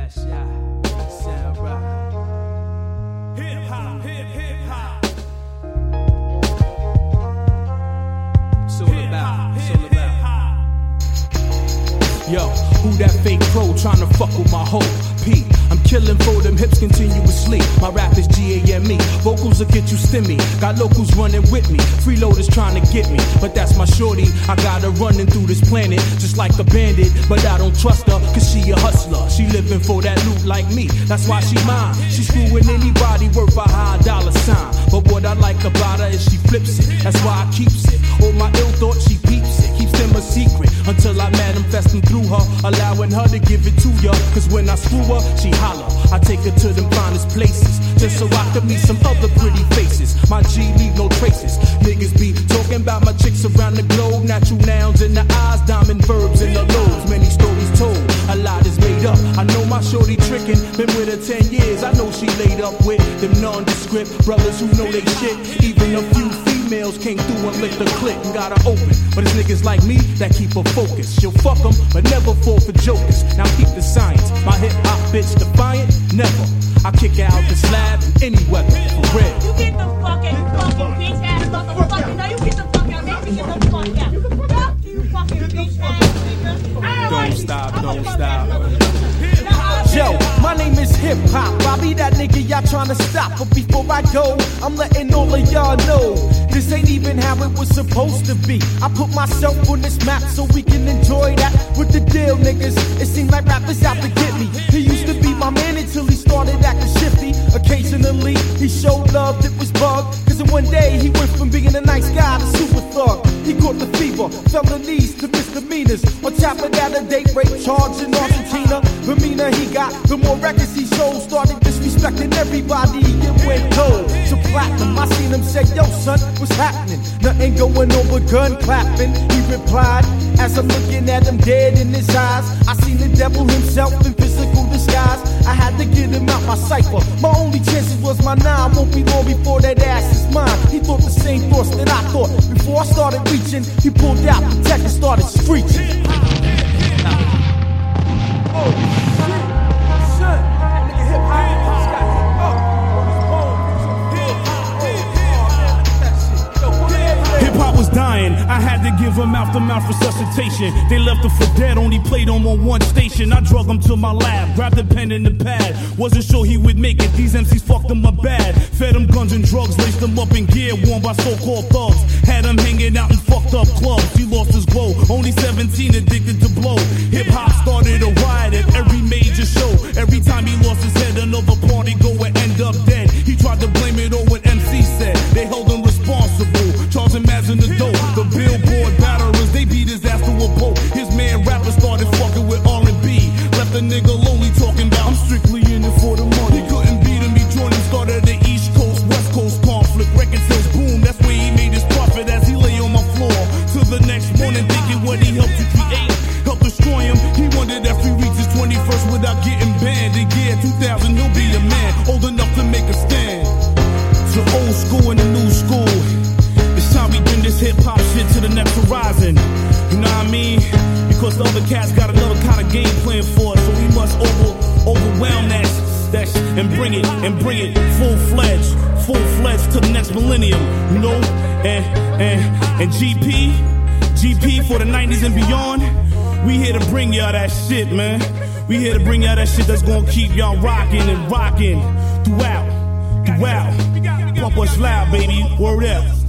Sound right. Hip hop, hip hop. It's all about. Yo, who that fake pro tryna fuck with my whole P? I'm killing for them hips continuously. My rap is G-A-M-E. Vocals will get you stimmy. Got locals running with me. Freeloaders trying to get me. But that's my shorty. I got her running through this planet just like a bandit. But I don't trust her cause she a hustler. She living for that loot like me. That's why she mine. She screwing anybody worth a high dollar sign. But what I like about her is she flips it. That's why I keeps it. All my ill thoughts she peeps it. Keeps them a secret until I manifest them through her. Allowing her to give it to ya. Cause when I screw her, she holler. I take her to them finest places just so I can meet some other pretty faces. My G leave no traces. Niggas be talking about my chicks around the globe. Natural nouns in the eyes, diamond verbs in the lobes. Many stories told, a lot is made up. I know my shorty trickin', been with her 10 years. I know she laid up with them nondescript brothers who know they shit. Even a few females came through and licked the clip and got her open. But it's niggas like me that keep her focused. She'll fuck them, but never fall for jokers. Now keep the science. My hip hop bitch defiant, never. I kick her out the slab in any weather, for real. You get the fucking bitch ass motherfucker. No, you get the fuck out. Make me get the fuck out. Fuck you, fucking bitch ass nigga. Don't stop, don't stop. Yo, my name is Hip Hop. I be that nigga y'all tryna stop. But before I go, I'm letting all of y'all know this ain't even how it was supposed to be. I put myself on this map so we can enjoy that. With the deal, niggas, it seemed like rappers out to get me. He used to be my man until he started acting shifty. Occasionally, he showed love that was bugged. Cause in one day, he went from being a nice guy to super thug. He caught the fever, felonies to misdemeanors. On top of that, a date rape charge in Argentina. The meaner he got, the more records he sold. Started disrespecting everybody, it went cold to platinum. I seen him say, yo son, what's happening? Nothing going on but gun clapping. He replied, as I'm looking at him dead in his eyes. I seen the devil himself in physical disguise. I had to get him out my cipher. My only chances was my 9. Won't be long before that ass is mine. He thought the same thoughts that I thought. Before I started reaching, he pulled out the tech and started screeching. Hip-hop was dying, I had to give him mouth-to-mouth resuscitation. They left him for dead, only played him on one station. I drug him to my lab, grabbed the pen and the pad. Wasn't sure he would make it, these MCs fucked him up bad. Fed him guns and drugs, laced him up in gear worn by so-called thugs. Had him hanging out in fucked up clubs, he lost his glow. Only 17, addicted to blow. Hip-hop started a riot at every major show. Every time he lost his head, another party go and end up dead. He tried to blame it on what MC said, they held him responsible. Charles and Maz in the dope, the billboard batterers, they beat his ass to a pulp. His man rapper started fucking with R&B. Left the nigga lonely talking about I'm strictly in it for the money. He couldn't beat him, he joined him, started the East Coast, West Coast conflict. Record sales boom, that's where he made his profit as he lay on my floor. Till the next morning thinking what he helped to create, helped destroy him. He wondered if he reached his 21st without getting banned. In year 2000 he'll be a man, old enough to make a stand. So old school and the new school, it's time we bring this hip-hop shit to the next horizon. You know what I mean? Because the other cats got another kind of game plan for us, so we must overwhelm that shit and bring it full-fledged to the next millennium, you know? And GP for the 90s and beyond, we here to bring y'all that shit, man. We here to bring y'all that shit that's gonna keep y'all rocking and rocking throughout. Pump us loud, baby. Word up.